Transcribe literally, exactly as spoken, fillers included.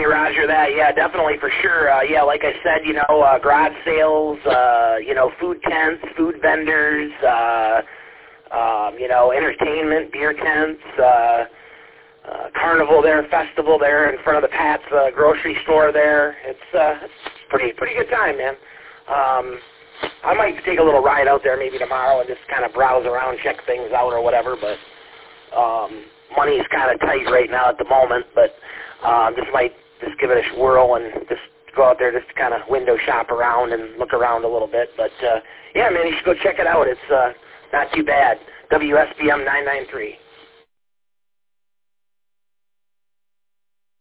roger that. Yeah, definitely, for sure. Uh, yeah, like I said, you know, uh, garage sales, uh, you know, food tents, food vendors, uh, um, you know, entertainment, beer tents, uh, uh, carnival there, festival there in front of the Pat's uh, grocery store there. It's uh, it's pretty pretty good time, man. Um, I might take a little ride out there maybe tomorrow and just kind of browse around, check things out or whatever, but um, money's kind of tight right now at the moment, but um, just might just give it a whirl and just go out there just to kind of window shop around and look around a little bit. But, uh, yeah, man, you should go check it out. It's uh, not too bad. W S B M nine nine three.